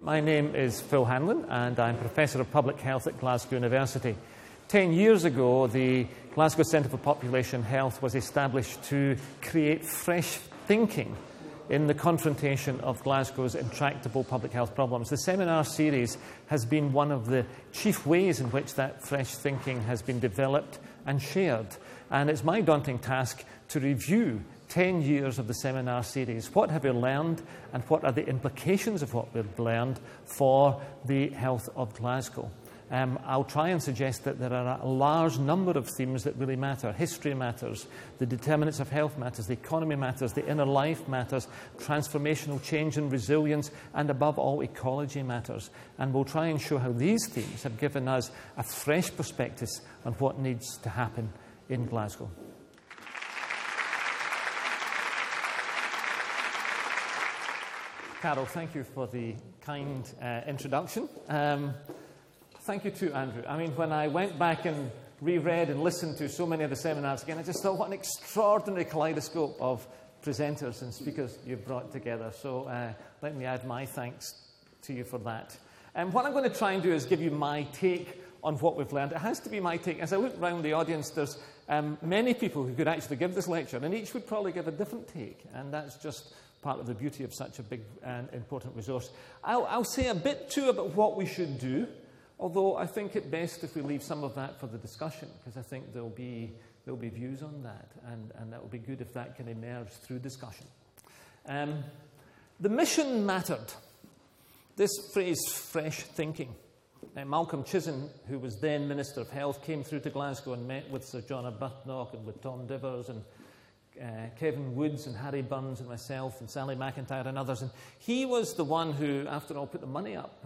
My name is Phil Hanlon, and I'm Professor of Public Health at Glasgow University. 10 years ago, the Glasgow Centre for Population Health was established to create fresh thinking in the confrontation of Glasgow's intractable public health problems. The seminar series has been one of the chief ways in which that fresh thinking has been developed and shared. And it's my daunting task to review 10 years of the seminar series. What have we learned, and what are the implications of what we've learned for the health of Glasgow? I'll try and suggest that there are a large number of themes that really matter. History matters, the determinants of health matters, the economy matters, the inner life matters, transformational change and resilience, and above all, ecology matters. And we'll try and show how these themes have given us a fresh perspective on what needs to happen in Glasgow. Carol, thank you for the kind introduction. Thank you too, Andrew. I mean, when I went back and reread and listened to so many of the seminars again, I just thought, what an extraordinary kaleidoscope of presenters and speakers you've brought together. So let me add my thanks to you for that. And what I'm going to try and do is give you my take on what we've learned. It has to be my take. As I look around the audience, there's many people who could actually give this lecture, and each would probably give a different take, and that's just part of the beauty of such a big and important resource. I'll say a bit too about what we should do, although I think it best if we leave some of that for the discussion, because I think there'll be views on that, and that will be good if that can emerge through discussion. The mission mattered. This phrase, fresh thinking. Malcolm Chisholm, who was then Minister of Health, came through to Glasgow and met with Sir John Arbuthnot and with Tom Divers and Kevin Woods and Harry Burns and myself and Sally McIntyre and others. And he was the one who, after all, put the money up.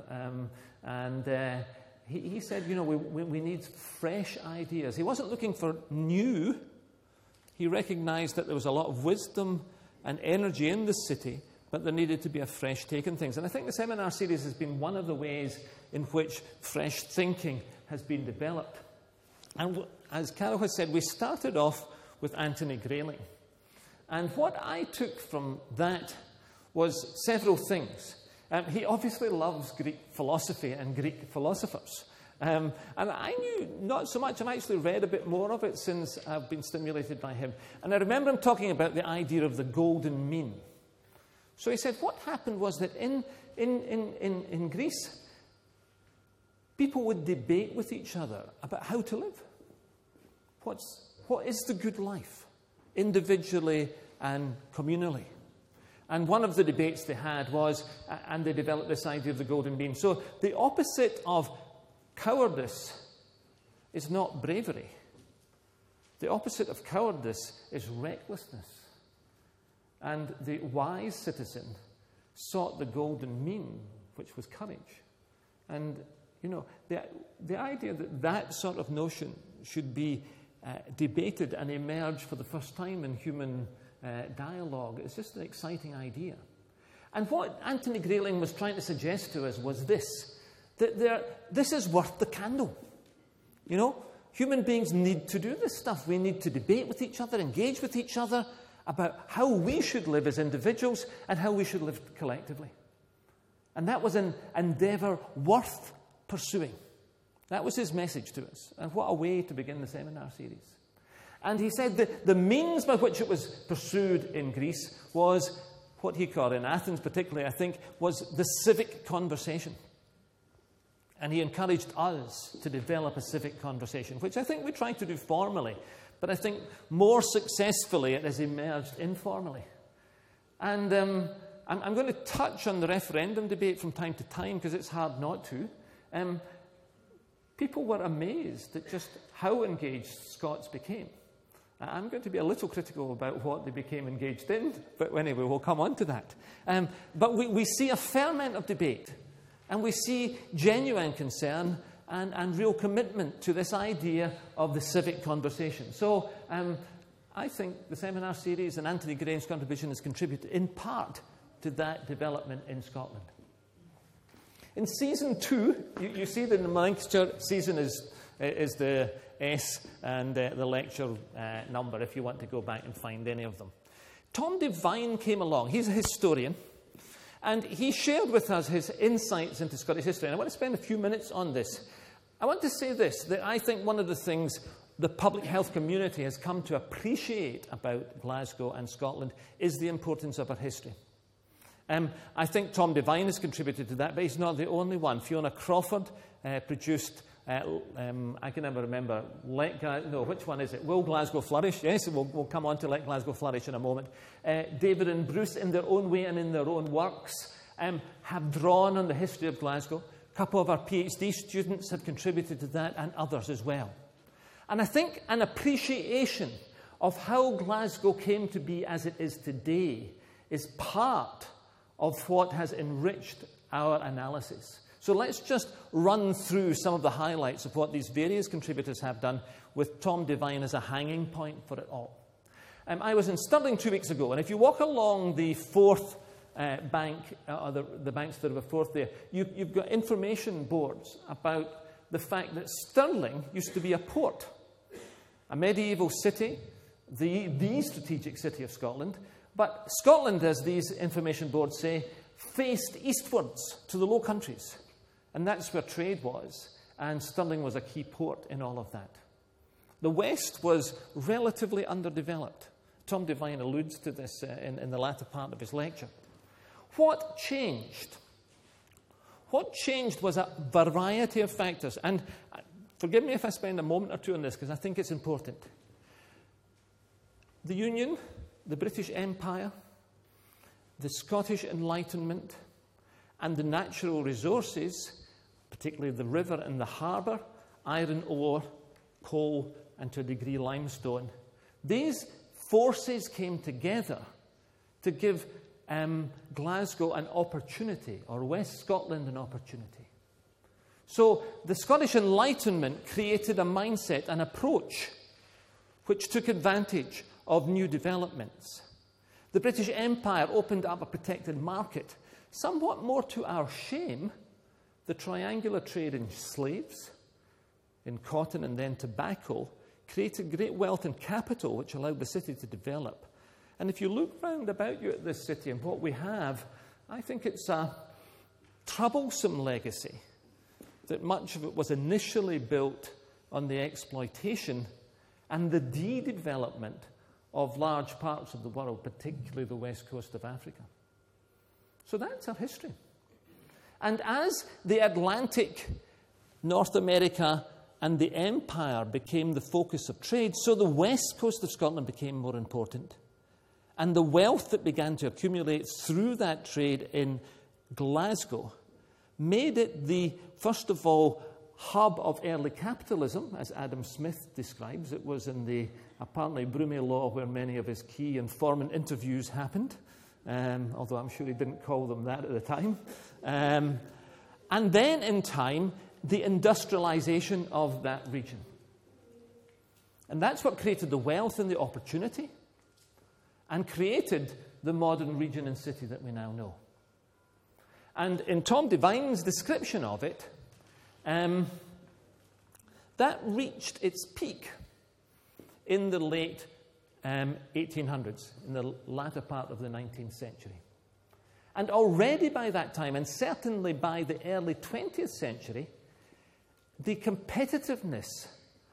He said, you know, we need fresh ideas. He wasn't looking for new. He recognised that there was a lot of wisdom and energy in the city, but there needed to be a fresh take on things. And I think the seminar series has been one of the ways in which fresh thinking has been developed. And as Carol has said, we started off with Anthony Grayling. And what I took from that was several things. He obviously loves Greek philosophy and Greek philosophers. And I knew not so much. I've actually read a bit more of it since I've been stimulated by him. And I remember him talking about the idea of the golden mean. So he said what happened was that in Greece, people would debate with each other about how to live. What is the good life, individually and communally? And one of the debates they had was, and they developed this idea of the golden mean. So the opposite of cowardice is not bravery. The opposite of cowardice is recklessness. And the wise citizen sought the golden mean, which was courage. And, you know, the idea that that sort of notion should be debated and emerge for the first time in human dialogue is just an exciting idea. And what Anthony Grayling was trying to suggest to us was this, that this is worth the candle. You know, human beings need to do this stuff. We need to debate with each other, engage with each other about how we should live as individuals and how we should live collectively. And that was an endeavour worth pursuing. That was his message to us. And what a way to begin the seminar series. And he said that the means by which it was pursued in Greece was what he called, in Athens particularly, I think, was the civic conversation. And he encouraged us to develop a civic conversation, which I think we tried to do formally, but I think more successfully it has emerged informally. And I'm going to touch on the referendum debate from time to time because it's hard not to. People were amazed at just how engaged Scots became. I'm going to be a little critical about what they became engaged in, but anyway, we'll come on to that. But we see a ferment of debate, and we see genuine concern and real commitment to this idea of the civic conversation. So I think the seminar series and Anthony Grayling's contribution has contributed in part to that development in Scotland. In season 2, you see the nomenclature. Season is the S and the lecture number, if you want to go back and find any of them. Tom Devine came along. He's a historian, And he shared with us his insights into Scottish history. And I want to spend a few minutes on this. I want to say this, that I think one of the things the public health community has come to appreciate about Glasgow and Scotland is the importance of our history. I think Tom Devine has contributed to that, but he's not the only one. Fiona Crawford produced, I can never remember, which one is it? Will Glasgow Flourish? Yes, we'll come on to Let Glasgow Flourish in a moment. David and Bruce, in their own way and in their own works, have drawn on the history of Glasgow. A couple of our PhD students have contributed to that, and others as well. And I think an appreciation of how Glasgow came to be as it is today is part of what has enriched our analysis. So let's just run through some of the highlights of what these various contributors have done, with Tom Devine as a hanging point for it all. I was in Stirling 2 weeks ago, and if you walk along the Forth bank, or the banks that are Forth there, you've got information boards about the fact that Stirling used to be a port, a medieval city, the strategic city of Scotland. But Scotland, as these information boards say, faced eastwards to the Low Countries. And that's where trade was. And Stirling was a key port in all of that. The West was relatively underdeveloped. Tom Devine alludes to this in the latter part of his lecture. What changed? What changed was a variety of factors. And forgive me if I spend a moment or two on this, because I think it's important. The Union, the British Empire, the Scottish Enlightenment, and the natural resources, particularly the river and the harbour, iron ore, coal, and to a degree limestone, these forces came together to give Glasgow an opportunity, or West Scotland an opportunity. So the Scottish Enlightenment created a mindset, an approach, which took advantage of new developments. The British Empire opened up a protected market. Somewhat more to our shame, the triangular trade in slaves, in cotton and then tobacco, created great wealth and capital, which allowed the city to develop. And if you look round about you at this city and what we have, I think it's a troublesome legacy, that much of it was initially built on the exploitation and the de-development of large parts of the world, particularly the west coast of Africa. So that's our history. And as the Atlantic, North America, and the Empire became the focus of trade, so the west coast of Scotland became more important. And the wealth that began to accumulate through that trade in Glasgow made it the, first of all, hub of early capitalism, as Adam Smith describes. It was in the apparently Brumaire Law where many of his key informant interviews happened, although I'm sure he didn't call them that at the time. And then, in time, the industrialization of that region. And that's what created the wealth and the opportunity, and created the modern region and city that we now know. And in Tom Devine's description of it, that reached its peak in the late 1800s, in the latter part of the 19th century. And already by that time, and certainly by the early 20th century, the competitiveness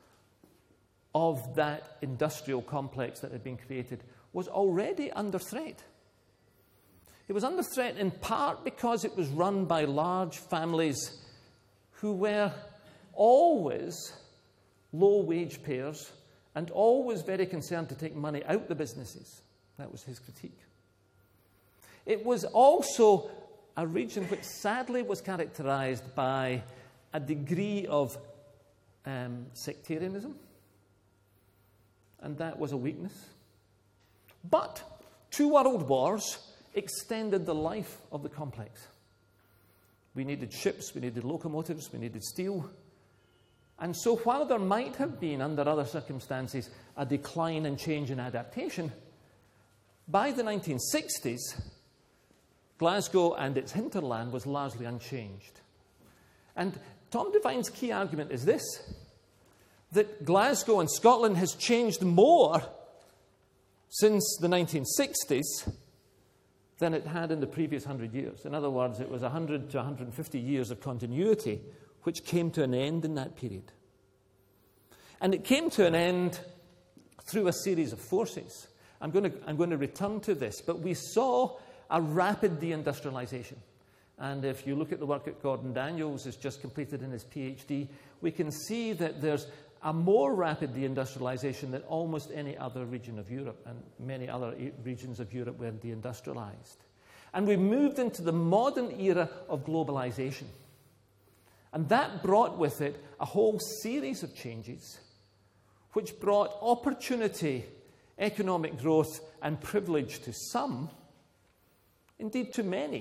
of that industrial complex that had been created was already under threat. It was under threat in part because it was run by large families who were always low-wage payers and always very concerned to take money out the businesses. That was his critique. It was also a region which sadly was characterized by a degree of sectarianism, and that was a weakness. But 2 world wars extended the life of the complex. We needed ships, we needed locomotives, we needed steel. And so while there might have been, under other circumstances, a decline and change in adaptation, by the 1960s, Glasgow and its hinterland was largely unchanged. And Tom Devine's key argument is this, that Glasgow and Scotland has changed more since the 1960s than it had in the previous 100 years. In other words, it was 100 to 150 years of continuity, which came to an end in that period. And it came to an end through a series of forces. I'm going to return to this, but we saw a rapid deindustrialization. And if you look at the work that Gordon Daniels has just completed in his PhD, we can see that there's a more rapid deindustrialization than almost any other region of Europe, and many other regions of Europe were deindustrialized. And we moved into the modern era of globalization. And that brought with it a whole series of changes which brought opportunity, economic growth, and privilege to some, indeed to many,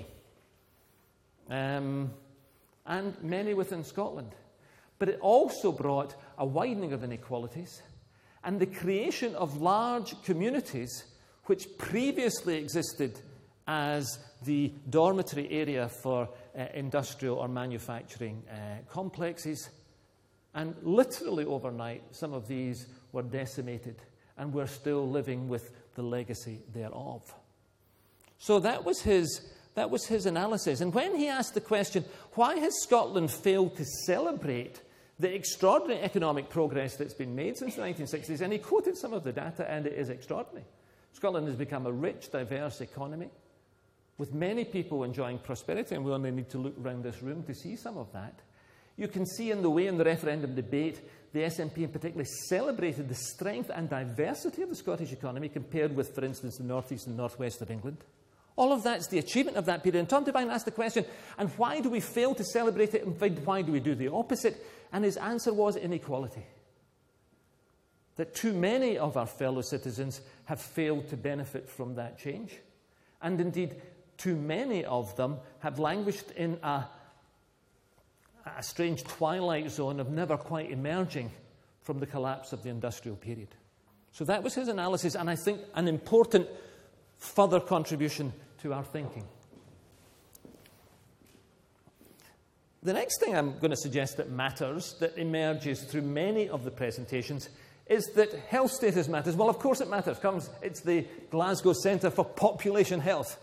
and many within Scotland. But it also brought a widening of inequalities and the creation of large communities which previously existed as the dormitory area for industrial or manufacturing complexes. And literally overnight, some of these were decimated, and we're still living with the legacy thereof. So that was his analysis. And when he asked the question, why has Scotland failed to celebrate the extraordinary economic progress that's been made since the 1960s, and he quoted some of the data, and it is extraordinary. Scotland has become a rich, diverse economy, with many people enjoying prosperity, and we only need to look around this room to see some of that. You can see in the way in the referendum debate, the SNP in particular celebrated the strength and diversity of the Scottish economy compared with, for instance, the northeast and northwest of England. All of that's the achievement of that period. And Tom Devine asked the question, and why do we fail to celebrate it, and why do we do the opposite? And his answer was inequality. That too many of our fellow citizens have failed to benefit from that change. And indeed, too many of them have languished in a strange twilight zone of never quite emerging from the collapse of the industrial period. So that was his analysis, and I think an important further contribution to our thinking. The next thing I'm going to suggest that matters, that emerges through many of the presentations, is that health status matters. Well, of course it matters. It's the Glasgow Centre for Population Health.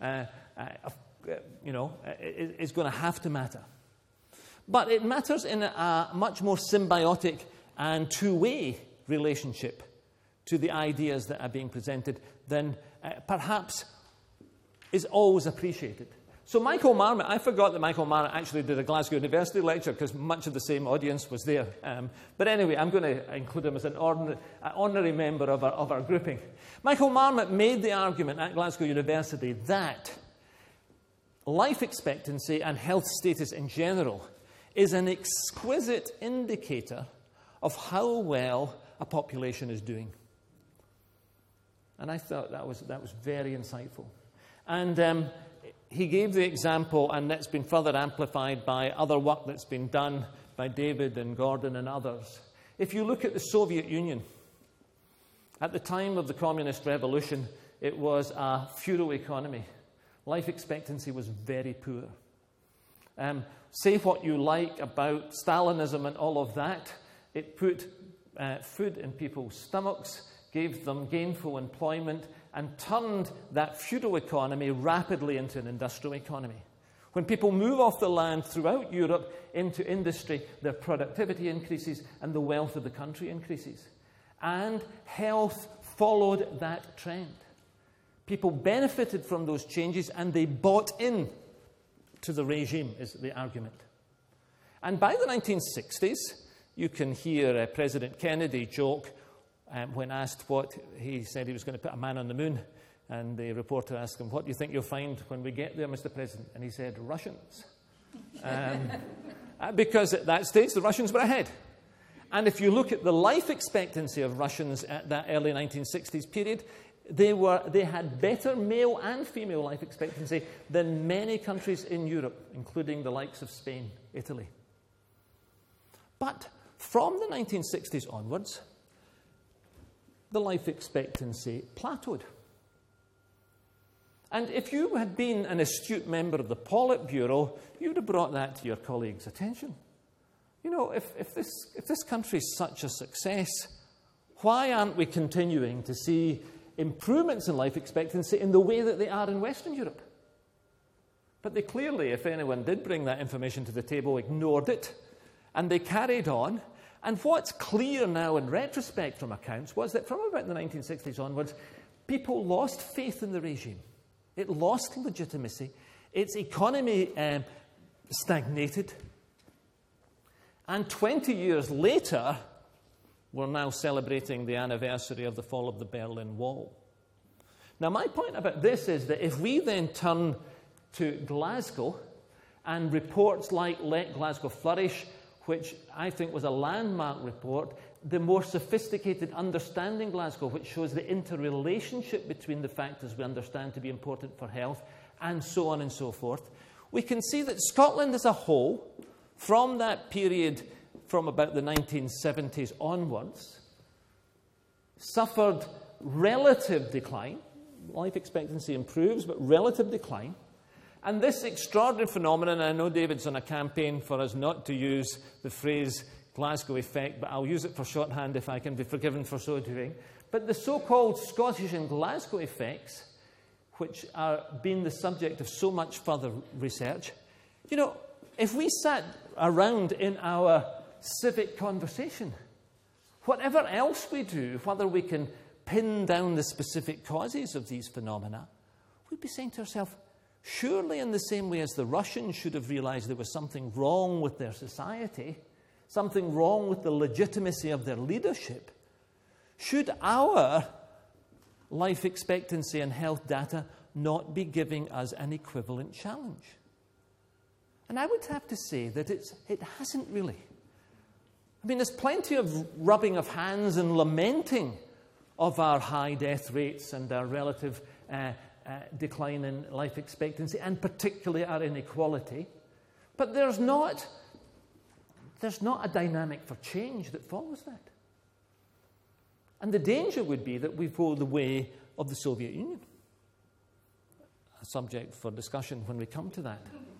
It's going to have to matter. But it matters in a much more symbiotic and two-way relationship to the ideas that are being presented than perhaps is always appreciated. So Michael Marmot, I forgot that Michael Marmot actually did a Glasgow University lecture because much of the same audience was there. But anyway, I'm going to include him as an honorary member of our grouping. Michael Marmot made the argument at Glasgow University that life expectancy and health status in general is an exquisite indicator of how well a population is doing. And I thought that was very insightful. And he gave the example, and that's been further amplified by other work that's been done by David and Gordon and others. If you look at the Soviet Union, at the time of the Communist Revolution, it was a feudal economy. Life expectancy was very poor. Say what you like about Stalinism and all of that, it put food in people's stomachs, gave them gainful employment, and turned that feudal economy rapidly into an industrial economy. When people move off the land throughout Europe into industry, their productivity increases and the wealth of the country increases. And health followed that trend. People benefited from those changes and they bought in to the regime, is the argument. And by the 1960s, you can hear President Kennedy joke when asked what, he said he was going to put a man on the moon, and the reporter asked him, what do you think you'll find when we get there, Mr. President? And he said, Russians. Because at that stage, the Russians were ahead. And if you look at the life expectancy of Russians at that early 1960s period, they had better male and female life expectancy than many countries in Europe, including the likes of Spain, Italy. But from the 1960s onwards, the life expectancy plateaued. And if you had been an astute member of the Politburo, you would have brought that to your colleagues' attention. You know, if this country is such a success, why aren't we continuing to see improvements in life expectancy in the way that they are in Western Europe. But they clearly, if anyone did bring that information to the table, ignored it, and they carried on. And what's clear now in retrospect from accounts was that from about the 1960s onwards, people lost faith in the regime. It lost legitimacy. Its economy stagnated. And 20 years later, we're now celebrating the anniversary of the fall of the Berlin Wall. Now, my point about this is that if we then turn to Glasgow and reports like Let Glasgow Flourish, which I think was a landmark report, the more sophisticated Understanding Glasgow, which shows the interrelationship between the factors we understand to be important for health, and so on and so forth, we can see that Scotland as a whole, from that period from about the 1970s onwards, suffered relative decline. Life expectancy improves, but relative decline. And this extraordinary phenomenon, I know David's on a campaign for us not to use the phrase Glasgow effect, but I'll use it for shorthand if I can be forgiven for so doing. But the so-called Scottish and Glasgow effects, which are being the subject of so much further research, you know, if we sat around in our civic conversation, whatever else we do, whether we can pin down the specific causes of these phenomena, we'd be saying to ourselves, surely in the same way as the Russians should have realized there was something wrong with their society, something wrong with the legitimacy of their leadership, should our life expectancy and health data not be giving us an equivalent challenge? And I would have to say that it hasn't really. I mean, there's plenty of rubbing of hands and lamenting of our high death rates and our relative decline in life expectancy, and particularly our inequality. But there's not a dynamic for change that follows that. And the danger would be that we go the way of the Soviet Union. A subject for discussion when we come to that.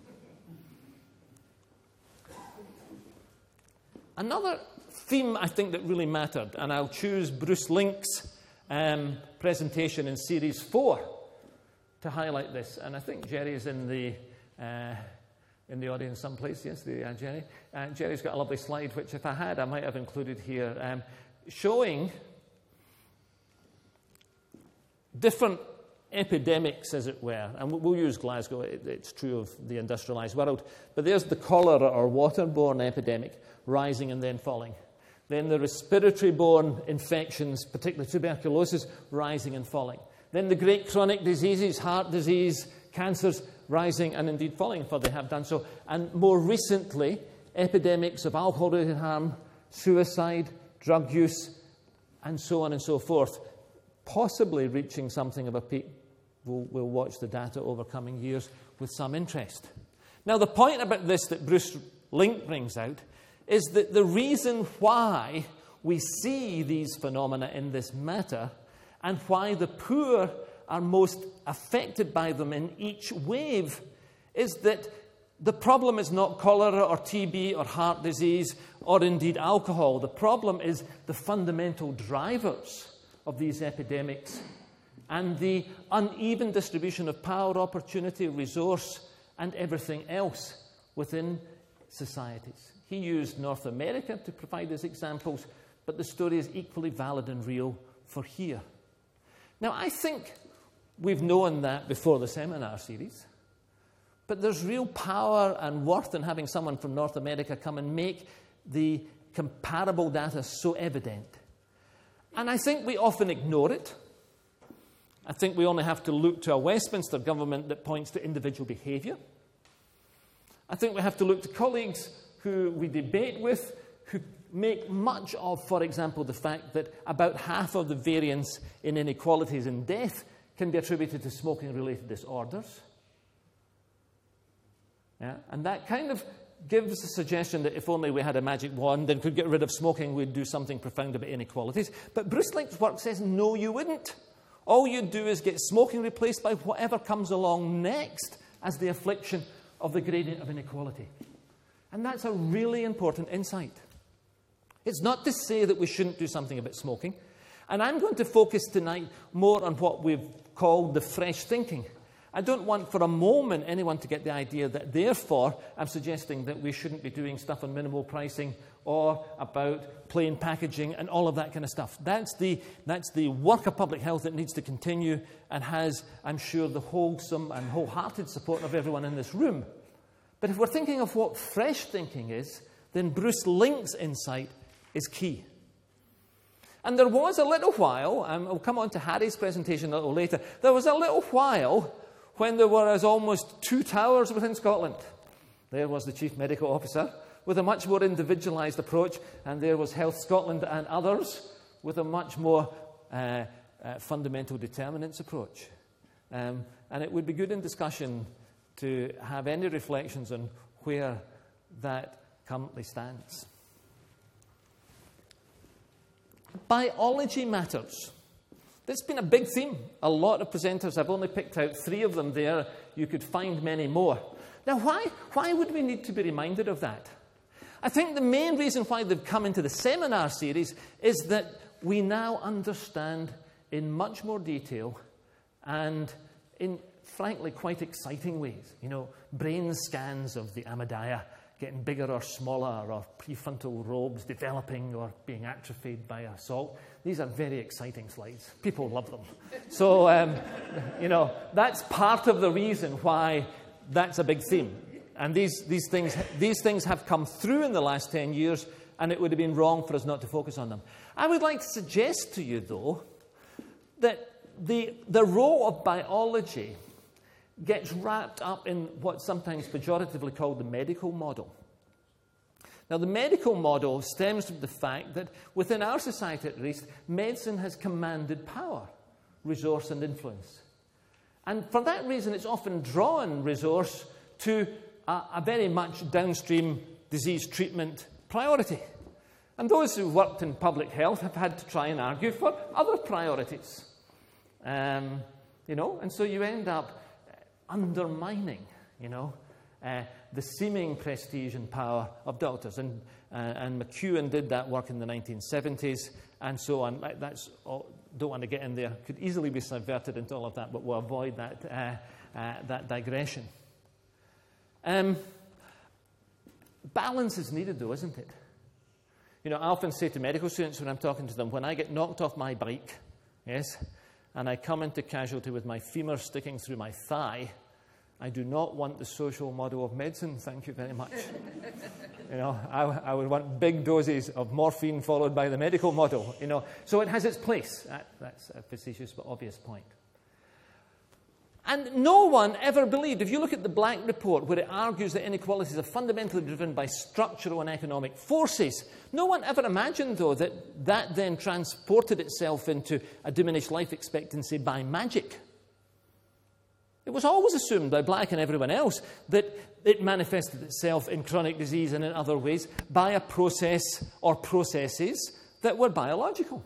Another theme I think that really mattered, and I'll choose Bruce Link's presentation in Series 4 to highlight this. And I think Jerry's in the audience someplace. Yes, Jerry. Jerry's got a lovely slide, which if I had, I might have included here, showing different epidemics, as it were. And we'll use Glasgow. It's true of the industrialized world. But there's the cholera or waterborne epidemic, rising and then falling. Then the respiratory-borne infections, particularly tuberculosis, rising and falling. Then the great chronic diseases, heart disease, cancers, rising and indeed falling, for they have done so. And more recently, epidemics of alcohol-related harm, suicide, drug use, and so on and so forth, possibly reaching something of a peak. We'll watch the data over coming years with some interest. Now, the point about this that Bruce Link brings out is that the reason why we see these phenomena in this matter and why the poor are most affected by them in each wave is that the problem is not cholera or TB or heart disease or indeed alcohol. The problem is the fundamental drivers of these epidemics and the uneven distribution of power, opportunity, resource, and everything else within societies. He used North America to provide his examples, but the story is equally valid and real for here. Now, I think we've known that before the seminar series, but there's real power and worth in having someone from North America come and make the comparable data so evident. And I think we often ignore it. I think we only have to look to a Westminster government that points to individual behaviour. I think we have to look to colleagues who we debate with, who make much of, for example, the fact that about half of the variance in inequalities in death can be attributed to smoking-related disorders. Yeah? And that kind of gives a suggestion that if only we had a magic wand and could get rid of smoking, we'd do something profound about inequalities. But Bruce Link's work says, no, you wouldn't. All you'd do is get smoking replaced by whatever comes along next as the affliction of the gradient of inequality. And that's a really important insight. It's not to say that we shouldn't do something about smoking. And I'm going to focus tonight more on what we've called the fresh thinking. I don't want for a moment anyone to get the idea that therefore I'm suggesting that we shouldn't be doing stuff on minimal pricing or about plain packaging and all of that kind of stuff. That's the work of public health that needs to continue and has, I'm sure, the wholesome and wholehearted support of everyone in this room. But if we're thinking of what fresh thinking is, then Bruce Link's insight is key. And there was a little while, and we'll come on to Harry's presentation a little later, there was a little while when there were almost 2 towers within Scotland. There was the Chief Medical Officer with a much more individualised approach, and there was Health Scotland and others with a much more fundamental determinants approach. And it would be good in discussion to have any reflections on where that currently stands. Biology matters. That's been a big theme. A lot of presenters, I've only picked out 3 of them there. You could find many more. Now, why would we need to be reminded of that? I think the main reason why they've come into the seminar series is that we now understand in much more detail and in, frankly, quite exciting ways. You know, brain scans of the amygdala getting bigger or smaller, or prefrontal lobes developing or being atrophied by assault. These are very exciting slides. People love them. So, you know, that's part of the reason why that's a big theme. And these things have come through in the last 10 years, and it would have been wrong for us not to focus on them. I would like to suggest to you, though, that the role of biology gets wrapped up in what's sometimes pejoratively called the medical model. Now, the medical model stems from the fact that within our society, at least, medicine has commanded power, resource, and influence. And for that reason, it's often drawn resource to a very much downstream disease treatment priority. And those who worked in public health have had to try and argue for other priorities. You know, and so you end up undermining, you know, the seeming prestige and power of doctors. And McEwen did that work in the 1970s, and so on. That's all, don't want to get in there. Could easily be subverted into all of that, but we'll avoid that digression. Balance is needed, though, isn't it? You know, I often say to medical students when I'm talking to them, when I get knocked off my bike, yes, and I come into casualty with my femur sticking through my thigh, I do not want the social model of medicine, thank you very much. You know, I would want big doses of morphine followed by the medical model, you know. So it has its place. That's a facetious but obvious point. And no one ever believed, if you look at the Black Report, where it argues that inequalities are fundamentally driven by structural and economic forces, no one ever imagined, though, that then transported itself into a diminished life expectancy by magic. It was always assumed by Black and everyone else that it manifested itself in chronic disease and in other ways by a process or processes that were biological.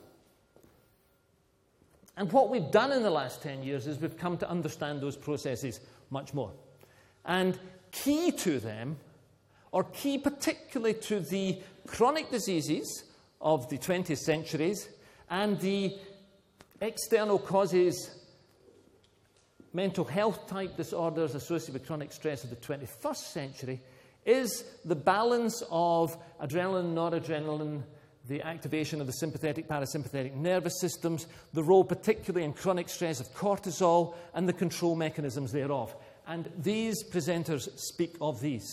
And what we've done in the last 10 years is we've come to understand those processes much more. And key to them, or key particularly to the chronic diseases of the 20th centuries and the external causes, mental health type disorders associated with chronic stress of the 21st century, is the balance of adrenaline, noradrenaline, the activation of the sympathetic, parasympathetic nervous systems, the role particularly in chronic stress of cortisol, and the control mechanisms thereof. And these presenters speak of these.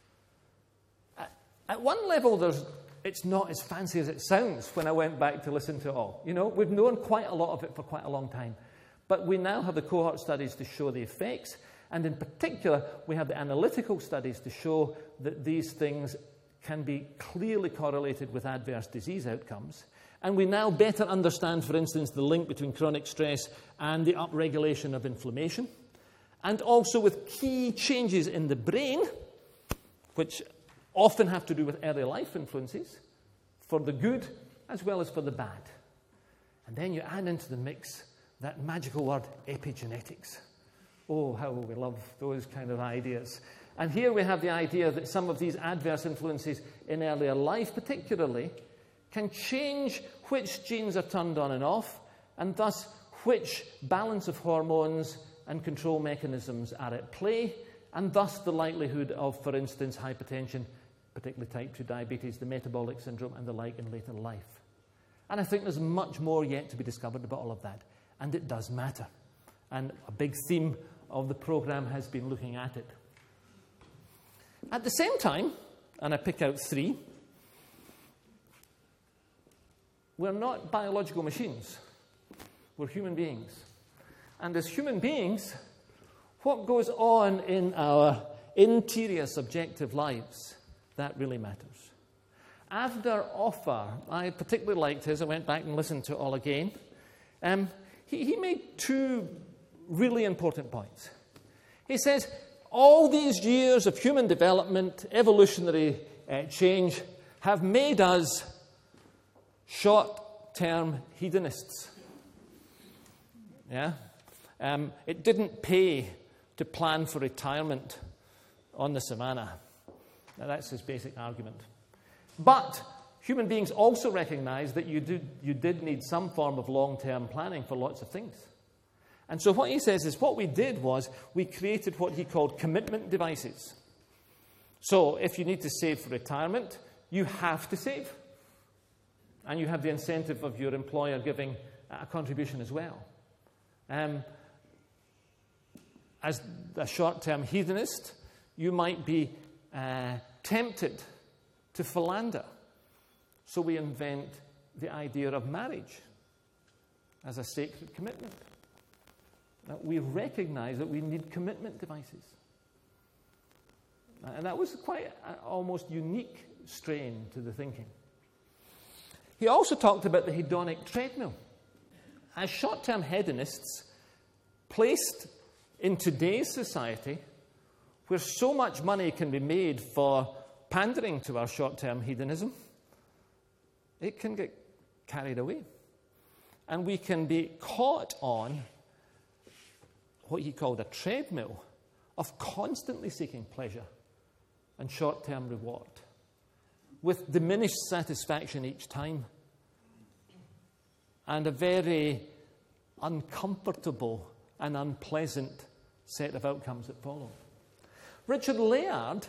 At one level, it's not as fancy as it sounds when I went back to listen to it all. You know, we've known quite a lot of it for quite a long time. But we now have the cohort studies to show the effects, and in particular, we have the analytical studies to show that these things can be clearly correlated with adverse disease outcomes. And we now better understand, for instance, the link between chronic stress and the upregulation of inflammation, and also with key changes in the brain, which often have to do with early life influences, for the good as well as for the bad. And then you add into the mix that magical word, epigenetics. Oh, how we love those kind of ideas. And here we have the idea that some of these adverse influences in earlier life particularly can change which genes are turned on and off, and thus which balance of hormones and control mechanisms are at play, and thus the likelihood of, for instance, hypertension, particularly type 2 diabetes, the metabolic syndrome, and the like in later life. And I think there's much more yet to be discovered about all of that, and it does matter. And a big theme of the program has been looking at it. At the same time, and I pick out 3, we're not biological machines. We're human beings. And as human beings, what goes on in our interior subjective lives, that really matters. Avner Offer, I particularly liked his. I went back and listened to it all again. He made 2 really important points. He says, all these years of human development, evolutionary change, have made us short-term hedonists. Yeah? It didn't pay to plan for retirement on the savannah. Now, that's his basic argument. But human beings also recognize that you did need some form of long-term planning for lots of things. And so what he says is what we did was we created what he called commitment devices. So if you need to save for retirement, you have to save. And you have the incentive of your employer giving a contribution as well. As a short-term hedonist, you might be tempted to philander. So we invent the idea of marriage as a sacred commitment. Now, we recognize that we need commitment devices. And that was quite an almost unique strain to the thinking. He also talked about the hedonic treadmill. As short-term hedonists, placed in today's society, where so much money can be made for pandering to our short-term hedonism, it can get carried away. And we can be caught on what he called a treadmill of constantly seeking pleasure and short-term reward, with diminished satisfaction each time, and a very uncomfortable and unpleasant set of outcomes that follow. Richard Layard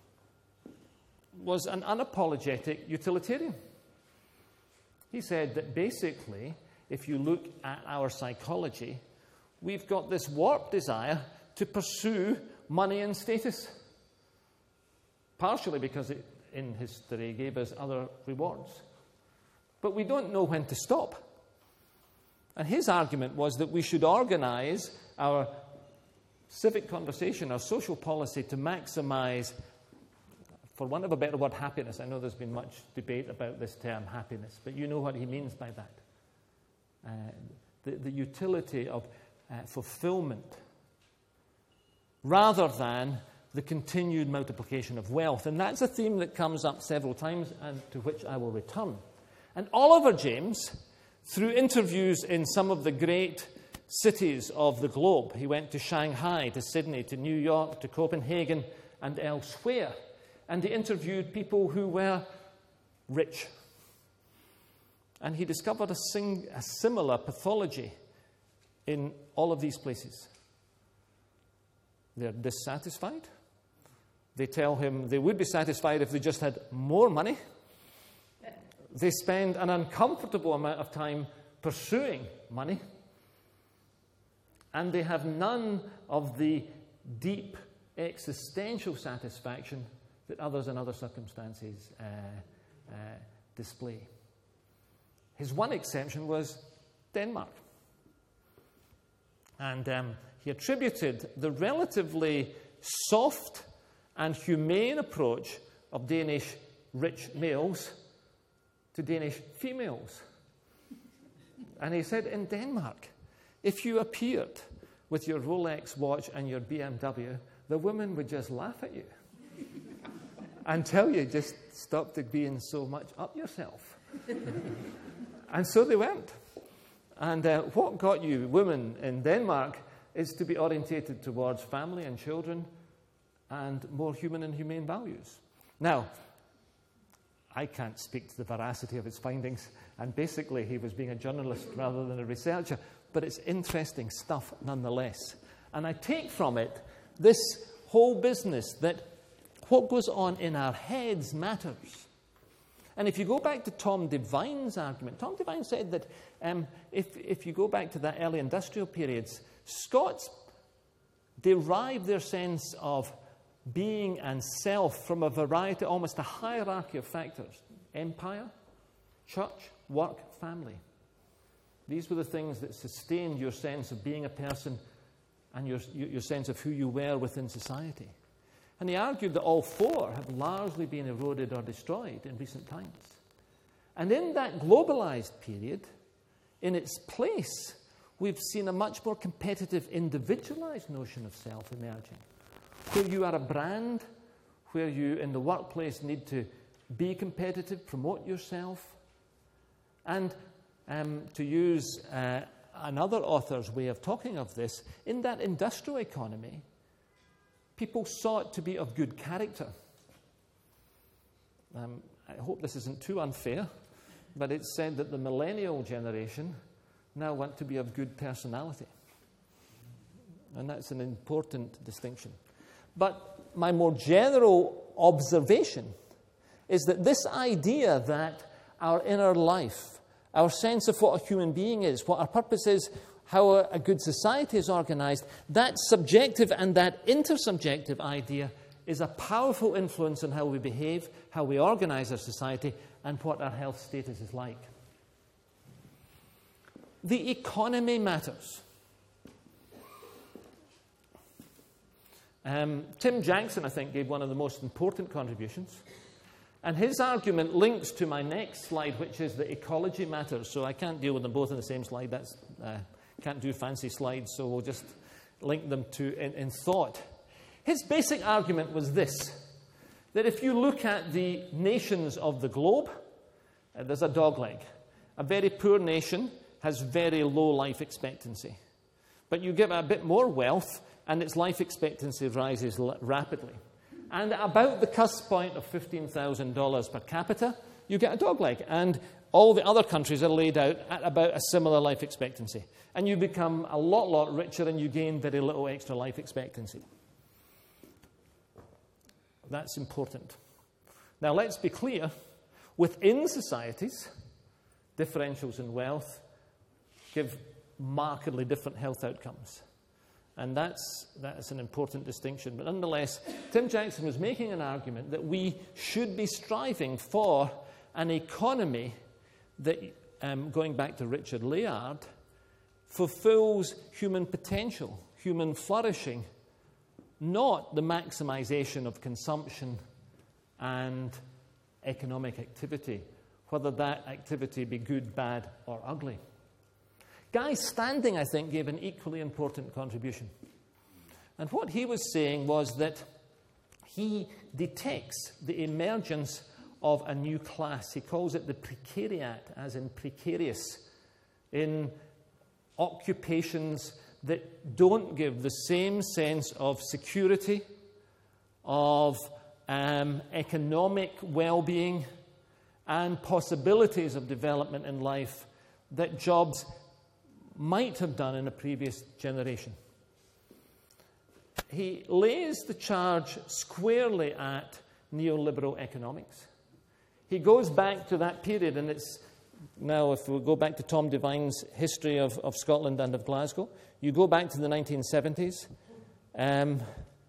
was an unapologetic utilitarian. He said that basically, if you look at our psychology, we've got this warped desire to pursue money and status, partially because it, in history, gave us other rewards. But we don't know when to stop. And his argument was that we should organize our civic conversation, our social policy, to maximize, for want of a better word, happiness. I know there's been much debate about this term, happiness, but you know what he means by that. The utility of fulfillment, rather than the continued multiplication of wealth. And that's a theme that comes up several times, and to which I will return. And Oliver James, through interviews in some of the great cities of the globe, he went to Shanghai, to Sydney, to New York, to Copenhagen, and elsewhere. And he interviewed people who were rich. And he discovered a similar pathology in all of these places. They're dissatisfied. They tell him they would be satisfied if they just had more money. They spend an uncomfortable amount of time pursuing money. And they have none of the deep existential satisfaction that others in other circumstances display. His one exception was Denmark. And he attributed the relatively soft and humane approach of Danish rich males to Danish females. And he said, in Denmark, if you appeared with your Rolex watch and your BMW, the women would just laugh at you and tell you, just stop to being so much up yourself. And so they went. And what got you women in Denmark is to be orientated towards family and children and more human and humane values. Now, I can't speak to the veracity of his findings, and basically he was being a journalist rather than a researcher, but it's interesting stuff nonetheless. And I take from it this whole business that what goes on in our heads matters. And if you go back to Tom Devine's argument, Tom Devine said that if you go back to that early industrial periods, Scots derive their sense of being and self from a variety, almost a hierarchy of factors. Empire, church, work, family. These were the things that sustained your sense of being a person and your sense of who you were within society. And he argued that all four have largely been eroded or destroyed in recent times. And in that globalized period, in its place, we've seen a much more competitive, individualized notion of self emerging, where you are a brand, where you in the workplace need to be competitive, promote yourself. And to use another author's way of talking of this, in that industrial economy, people sought to be of good character. I hope this isn't too unfair, but it's said that the millennial generation now want to be of good personality. And that's an important distinction. But my more general observation is that this idea that our inner life, our sense of what a human being is, what our purpose is, how a good society is organized, that subjective and that intersubjective idea is a powerful influence on how we behave, how we organize our society, and what our health status is like. The economy matters. Tim Jackson, I think, gave one of the most important contributions. And his argument links to my next slide, which is that ecology matters. So I can't deal with them both in the same slide. Can't do fancy slides, so we'll just link them to in thought. His basic argument was this, that if you look at the nations of the globe, there's a dogleg. A very poor nation has very low life expectancy. But you give it a bit more wealth, and its life expectancy rises rapidly. And at about the cusp point of $15,000 per capita, you get a dogleg. And all the other countries are laid out at about a similar life expectancy. And you become a lot richer, and you gain very little extra life expectancy. That's important. Now, let's be clear. Within societies, differentials in wealth give markedly different health outcomes. And that's an important distinction. But nonetheless, Tim Jackson was making an argument that we should be striving for an economy that, going back to Richard Layard, fulfills human potential, human flourishing, not the maximization of consumption and economic activity, whether that activity be good, bad, or ugly. Guy Standing, I think, gave an equally important contribution. And what he was saying was that he detects the emergence of a new class. He calls it the precariat, as in precarious, in occupations that don't give the same sense of security, of economic well-being, and possibilities of development in life that jobs might have done in a previous generation. He lays the charge squarely at neoliberal economics. He goes back to that period, and it's now, if we go back to Tom Devine's history of Scotland and of Glasgow, you go back to the 1970s, and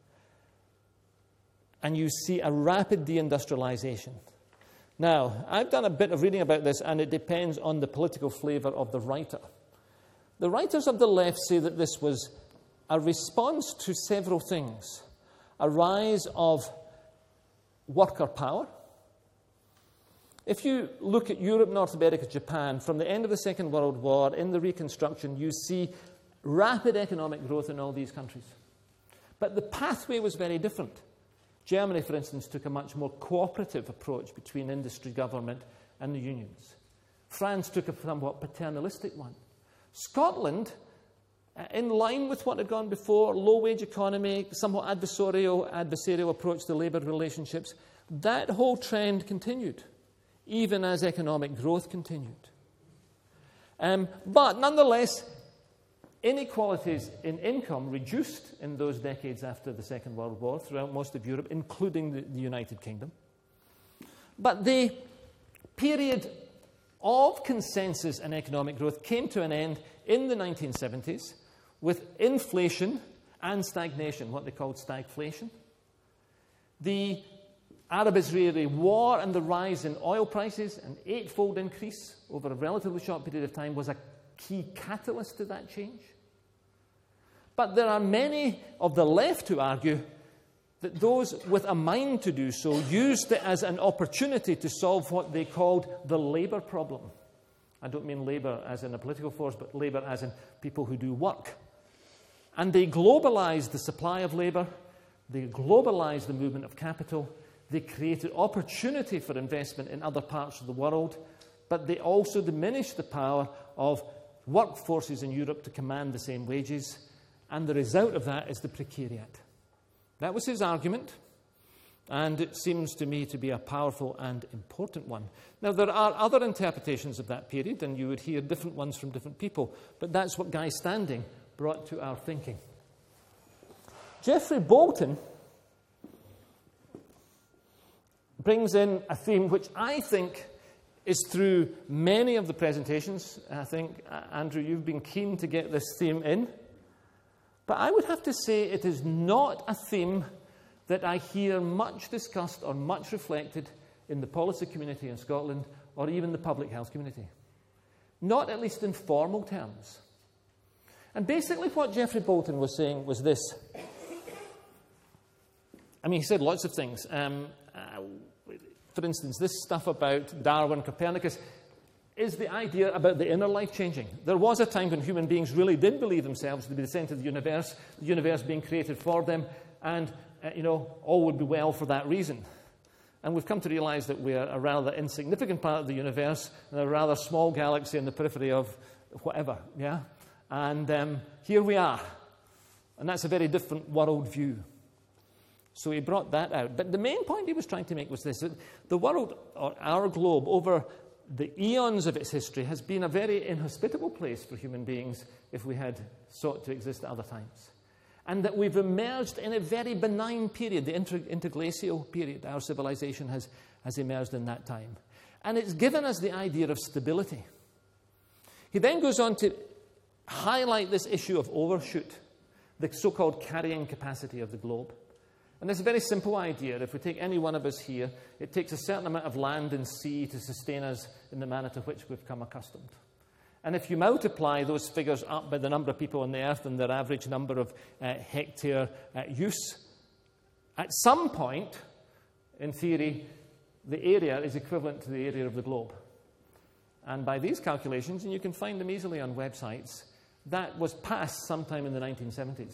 you see a rapid deindustrialization. Now, I've done a bit of reading about this, and it depends on the political flavor of the writer. The writers of the left say that this was a response to several things. A rise of worker power. If you look at Europe, North America, Japan, from the end of the Second World War, in the Reconstruction, you see rapid economic growth in all these countries. But the pathway was very different. Germany, for instance, took a much more cooperative approach between industry, government, and the unions. France took a somewhat paternalistic one. Scotland, in line with what had gone before, low-wage economy, somewhat adversarial approach to labour relationships, that whole trend continued. even as economic growth continued. But nonetheless, inequalities in income reduced in those decades after the Second World War throughout most of Europe, including the United Kingdom. But the period of consensus and economic growth came to an end in the 1970s with inflation and stagnation, what they called stagflation. The Arab-Israeli war and the rise in oil prices, an 8-fold increase over a relatively short period of time, was a key catalyst to that change. But there are many of the left who argue that those with a mind to do so used it as an opportunity to solve what they called the labour problem. I don't mean labour as in a political force, but labour as in people who do work. And they globalized the supply of labour, they globalized the movement of capital, they created opportunity for investment in other parts of the world, but they also diminished the power of workforces in Europe to command the same wages, and the result of that is the precariat. That was his argument, and it seems to me to be a powerful and important one. Now, there are other interpretations of that period, and you would hear different ones from different people, but that's what Guy Standing brought to our thinking. Geoffrey Bolton brings in a theme which I think is through many of the presentations. I think, Andrew, you've been keen to get this theme in. But I would have to say it is not a theme that I hear much discussed or much reflected in the policy community in Scotland or even the public health community. Not at least in formal terms. And basically what Geoffrey Bolton was saying was this. I mean, he said lots of things. For instance, this stuff about Darwin, Copernicus, is the idea about the inner life changing. There was a time when human beings really did believe themselves to be the centre of the universe being created for them, and, all would be well for that reason. And we've come to realise that we're a rather insignificant part of the universe, and a rather small galaxy in the periphery of whatever, yeah? And here we are. And that's a very different world view. So he brought that out. But the main point he was trying to make was this, that the world, or our globe, over the eons of its history, has been a very inhospitable place for human beings if we had sought to exist at other times. And that we've emerged in a very benign period, the interglacial period. Our civilization has emerged in that time. And it's given us the idea of stability. He then goes on to highlight this issue of overshoot, the so-called carrying capacity of the globe. And it's a very simple idea. If we take any one of us here, it takes a certain amount of land and sea to sustain us in the manner to which we've come accustomed. And if you multiply those figures up by the number of people on the earth and their average number of hectare use, at some point, in theory, the area is equivalent to the area of the globe. And by these calculations, and you can find them easily on websites, that was passed sometime in the 1970s.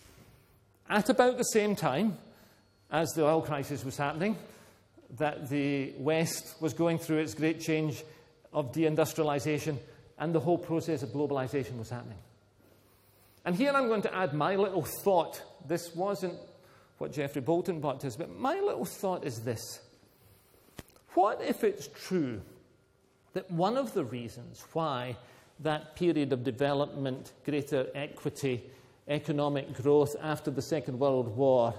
At about the same time as the oil crisis was happening, that the West was going through its great change of deindustrialization, and the whole process of globalization was happening. And here I'm going to add my little thought. This wasn't what Geoffrey Bolton brought to us, but my little thought is this. What if it's true that one of the reasons why that period of development, greater equity, economic growth after the Second World War,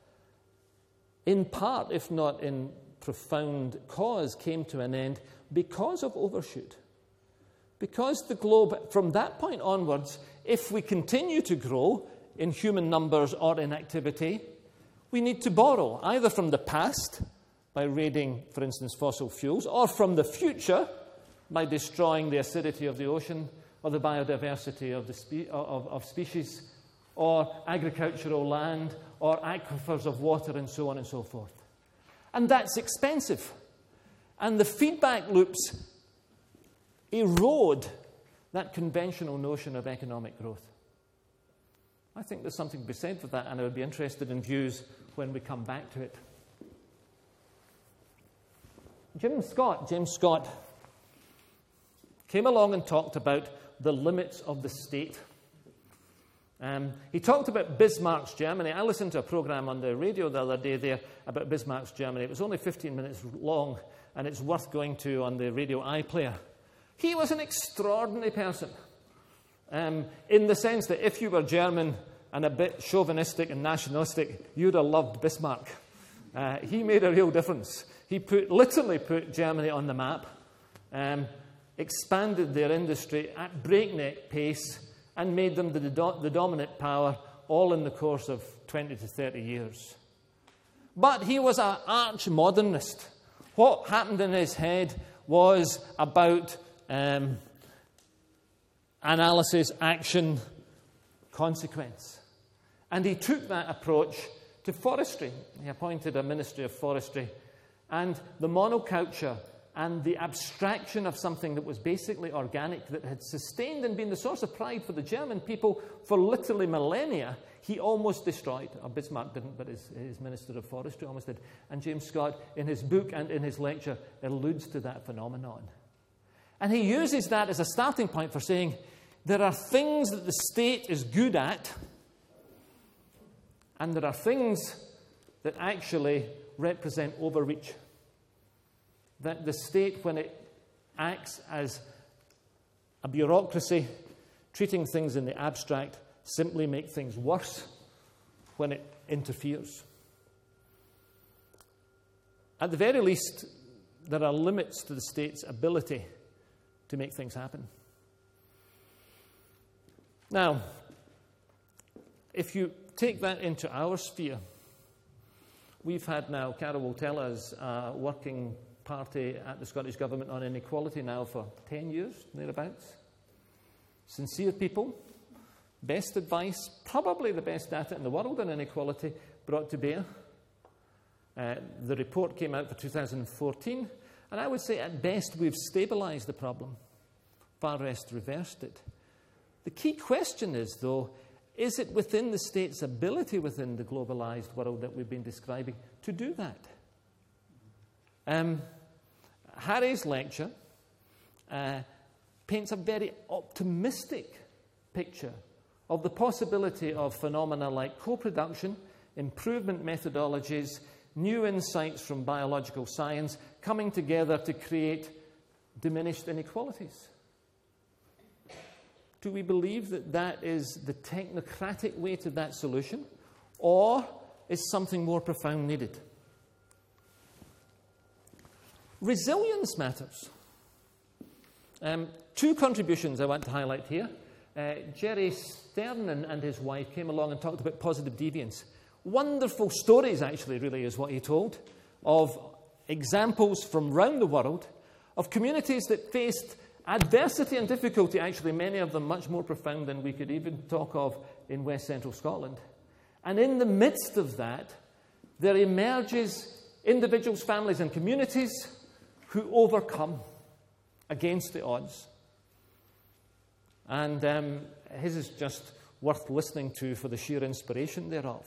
in part, if not in profound cause, came to an end because of overshoot? Because the globe, from that point onwards, if we continue to grow in human numbers or in activity, we need to borrow, either from the past, by raiding, for instance, fossil fuels, or from the future, by destroying the acidity of the ocean, or the biodiversity of species, or agricultural land, or aquifers of water, and so on and so forth. And that's expensive. And the feedback loops erode that conventional notion of economic growth. I think there's something to be said for that, and I would be interested in views when we come back to it. James Scott came along and talked about the limits of the state. He talked about Bismarck's Germany. I listened to a program on the radio the other day there about Bismarck's Germany. It was only 15 minutes long, and it's worth going to on the radio iPlayer. He was an extraordinary person, in the sense that if you were German and a bit chauvinistic and nationalistic, you'd have loved Bismarck. He made a real difference. He literally put Germany on the map, expanded their industry at breakneck pace, and made them the dominant power, all in the course of 20 to 30 years. But he was an arch-modernist. What happened in his head was about analysis, action, consequence. And he took that approach to forestry. He appointed a Ministry of Forestry. And the monoculture and the abstraction of something that was basically organic, that had sustained and been the source of pride for the German people for literally millennia, he almost destroyed. Or Bismarck didn't, but his Minister of Forestry almost did. And James Scott, in his book and in his lecture, alludes to that phenomenon. And he uses that as a starting point for saying there are things that the state is good at, and there are things that actually represent overreach. That the state, when it acts as a bureaucracy, treating things in the abstract, simply make things worse when it interferes. At the very least, there are limits to the state's ability to make things happen. Now, if you take that into our sphere, we've had now, Carol will tell us, working party at the Scottish Government on inequality now for 10 years, thereabouts. Sincere people, best advice, probably the best data in the world on inequality brought to bear. The report came out for 2014, and I would say at best we've stabilised the problem, far rest reversed it. The key question is, though, is it within the state's ability within the globalised world that we've been describing to do that? Harry's lecture paints a very optimistic picture of the possibility of phenomena like co-production, improvement methodologies, new insights from biological science coming together to create diminished inequalities. Do we believe that that is the technocratic way to that solution, or is something more profound needed? Resilience matters. Two contributions I want to highlight here. Jerry Stern and his wife came along and talked about positive deviance. Wonderful stories, actually, really, is what he told, of examples from around the world of communities that faced adversity and difficulty, actually, many of them much more profound than we could even talk of in West Central Scotland. And in the midst of that, there emerges individuals, families, and communities who overcome against the odds. And his is just worth listening to for the sheer inspiration thereof.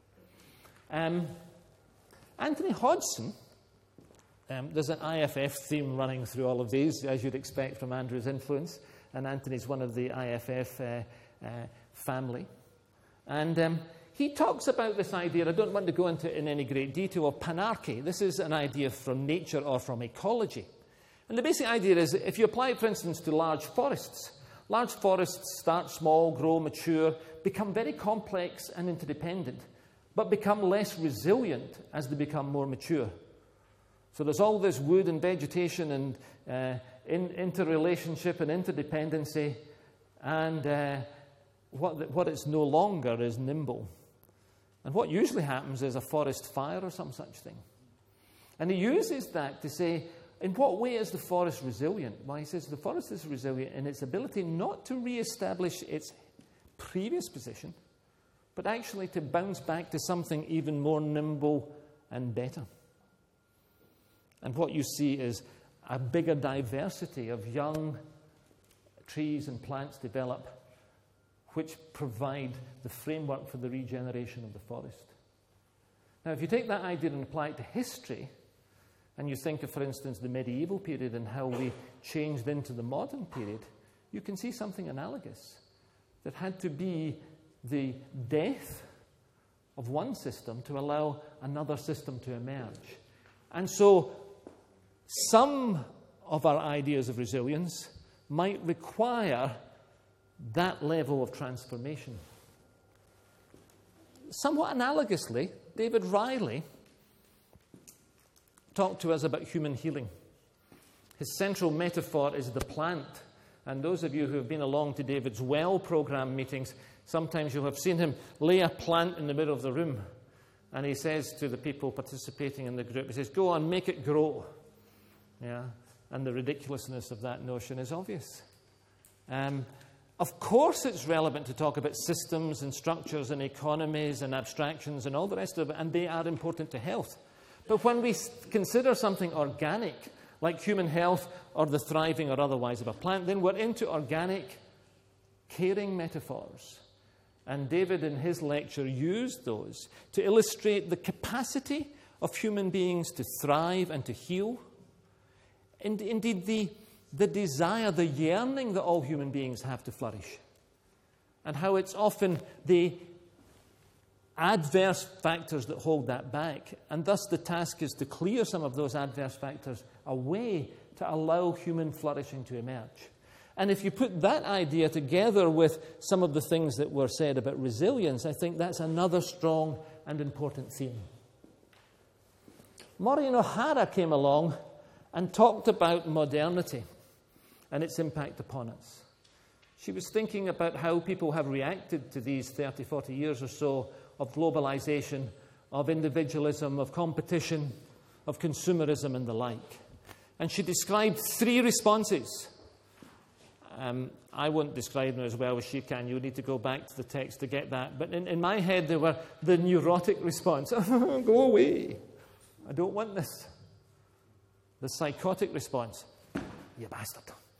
Anthony Hodgson, there's an IFF theme running through all of these, as you'd expect from Andrew's influence, and Anthony's one of the IFF family. And he talks about this idea, I don't want to go into it in any great detail, of panarchy. This is an idea from nature or from ecology. And the basic idea is that if you apply it, for instance, to large forests start small, grow, mature, become very complex and interdependent, but become less resilient as they become more mature. So there's all this wood and vegetation and interrelationship and interdependency, and what it's no longer is nimble. And what usually happens is a forest fire or some such thing. And he uses that to say, in what way is the forest resilient? Well, he says the forest is resilient in its ability not to re-establish its previous position, but actually to bounce back to something even more nimble and better. And what you see is a bigger diversity of young trees and plants develop, which provide the framework for the regeneration of the forest. Now, if you take that idea and apply it to history, and you think of, for instance, the medieval period and how we changed into the modern period, you can see something analogous. There had to be the death of one system to allow another system to emerge. And so some of our ideas of resilience might require that level of transformation. Somewhat analogously, David Riley talked to us about human healing. His central metaphor is the plant. And those of you who have been along to David's Well program meetings, sometimes you'll have seen him lay a plant in the middle of the room. And he says to the people participating in the group, he says, go on, make it grow. Yeah? And the ridiculousness of that notion is obvious. Of course it's relevant to talk about systems and structures and economies and abstractions and all the rest of it, and they are important to health. But when we consider something organic, like human health or the thriving or otherwise of a plant, then we're into organic, caring metaphors. And David, in his lecture, used those to illustrate the capacity of human beings to thrive and to heal. And indeed, the desire, the yearning that all human beings have to flourish. And how it's often the adverse factors that hold that back. And thus the task is to clear some of those adverse factors away to allow human flourishing to emerge. And if you put that idea together with some of the things that were said about resilience, I think that's another strong and important theme. Maureen O'Hara came along and talked about modernity and its impact upon us. She was thinking about how people have reacted to these 30, 40 years or so of globalization, of individualism, of competition, of consumerism and the like. And she described 3 responses. I won't describe them as well as she can. You need to go back to the text to get that. But in my head, they were the neurotic response. Go away. I don't want this. The psychotic response. You bastard.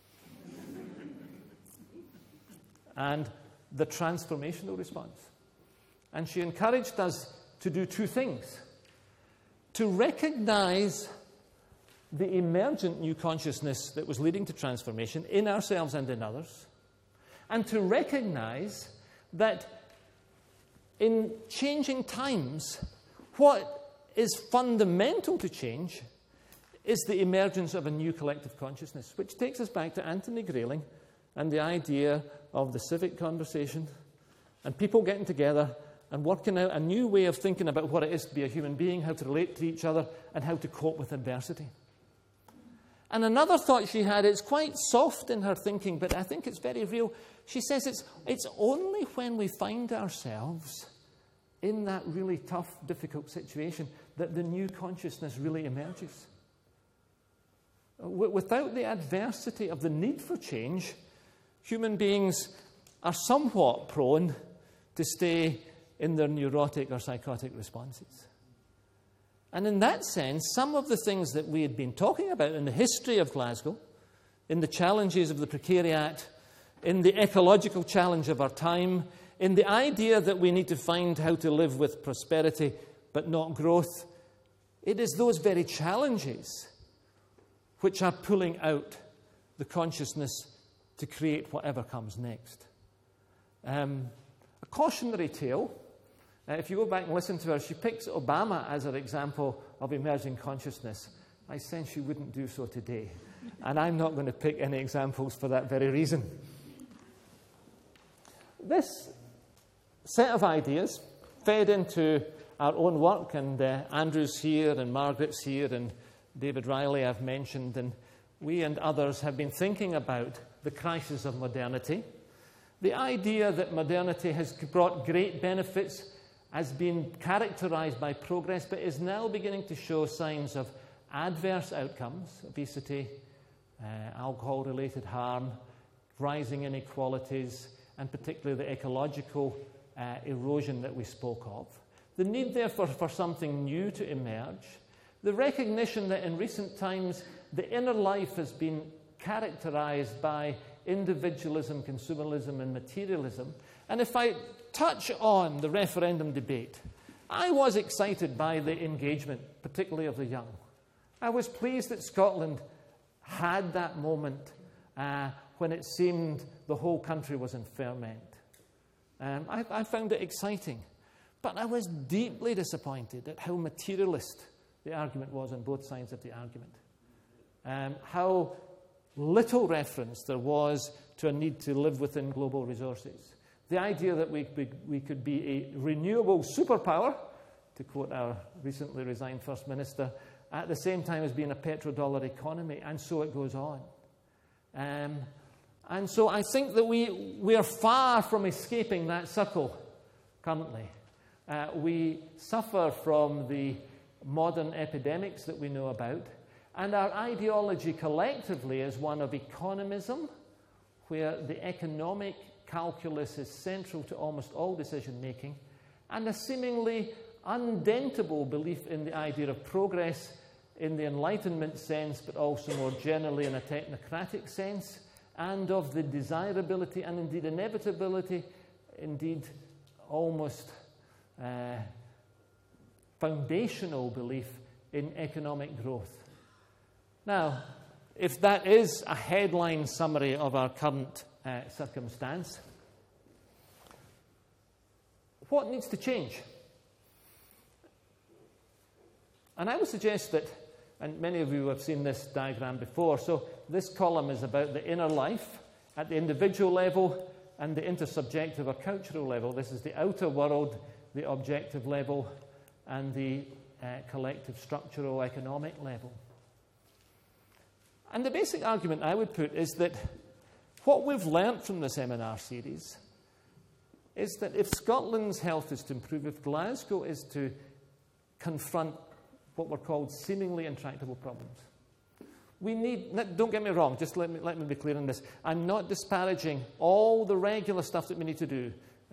And the transformational response. And she encouraged us to do 2 things. To recognize the emergent new consciousness that was leading to transformation in ourselves and in others, and to recognize that in changing times, what is fundamental to change is the emergence of a new collective consciousness, which takes us back to Anthony Grayling and the idea of the civic conversation and people getting together and working out a new way of thinking about what it is to be a human being, how to relate to each other, and how to cope with adversity. And another thought she had, it's quite soft in her thinking, but I think it's very real. She says it's only when we find ourselves in that really tough, difficult situation that the new consciousness really emerges. Without the adversity of the need for change, human beings are somewhat prone to stay in their neurotic or psychotic responses. And in that sense, some of the things that we had been talking about in the history of Glasgow, in the challenges of the precariat, in the ecological challenge of our time, in the idea that we need to find how to live with prosperity but not growth, it is those very challenges which are pulling out the consciousness to create whatever comes next. A cautionary tale. If you go back and listen to her, she picks Obama as an example of emerging consciousness. I sense she wouldn't do so today. And I'm not going to pick any examples for that very reason. This set of ideas fed into our own work, and Andrew's here, and Margaret's here, and David Riley I've mentioned, and we and others have been thinking about the crisis of modernity. The idea that modernity has brought great benefits has been characterized by progress, but is now beginning to show signs of adverse outcomes: obesity, alcohol-related harm, rising inequalities, and particularly the ecological erosion that we spoke of. The need, therefore, for something new to emerge. The recognition that in recent times the inner life has been characterized by individualism, consumerism, and materialism. And if I touch on the referendum debate, I was excited by the engagement, particularly of the young. I was pleased that Scotland had that moment when it seemed the whole country was in ferment. I found it exciting. But I was deeply disappointed at how materialist the argument was on both sides of the argument. How little reference there was to a need to live within global resources. The idea that we could be a renewable superpower, to quote our recently resigned First Minister, at the same time as being a petrodollar economy, and so it goes on. And so I think that we are far from escaping that circle currently. We suffer from the modern epidemics that we know about, and our ideology collectively is one of economism, where the economic calculus is central to almost all decision-making, and a seemingly undentable belief in the idea of progress in the Enlightenment sense, but also more generally in a technocratic sense, and of the desirability and indeed inevitability, indeed almost foundational belief in economic growth. Now, if that is a headline summary of our current circumstance, what needs to change? And I would suggest that, and many of you have seen this diagram before, so this column is about the inner life at the individual level and the intersubjective or cultural level. This is the outer world, the objective level, and the collective structural economic level. And the basic argument I would put is that what we've learnt from this M&R series is that if Scotland's health is to improve, if Glasgow is to confront what were called seemingly intractable problems, we need, don't get me wrong, just let me be clear on this. I'm not disparaging all the regular stuff that we need to do.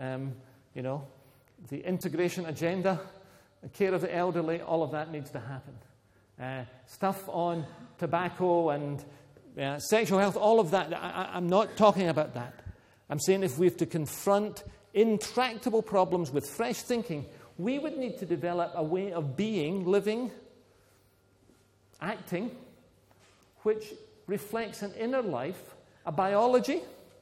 The integration agenda, the care of the elderly, all of that needs to happen. Stuff on tobacco and sexual health, all of that. I'm not talking about that. I'm saying if we have to confront intractable problems with fresh thinking, we would need to develop a way of being, living, acting, which reflects an inner life, a biology,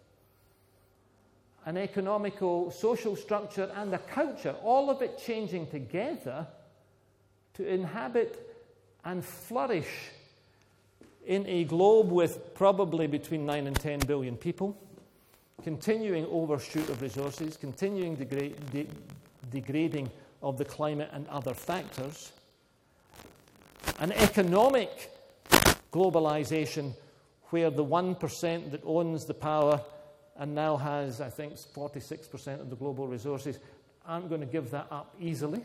an economical, social structure, and a culture, all of it changing together to inhabit and flourish in a globe with probably between 9 and 10 billion people, continuing overshoot of resources, continuing degrading of the climate and other factors, an economic globalization where the 1% that owns the power and now has, I think, 46% of the global resources aren't going to give that up easily.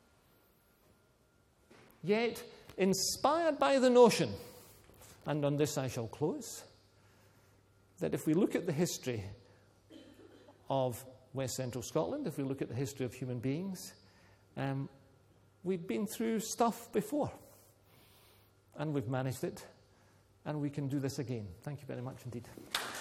Yet, inspired by the notion, and on this I shall close, that if we look at the history of West Central Scotland, if we look at the history of human beings, we've been through stuff before, and we've managed it, and we can do this again. Thank you very much indeed.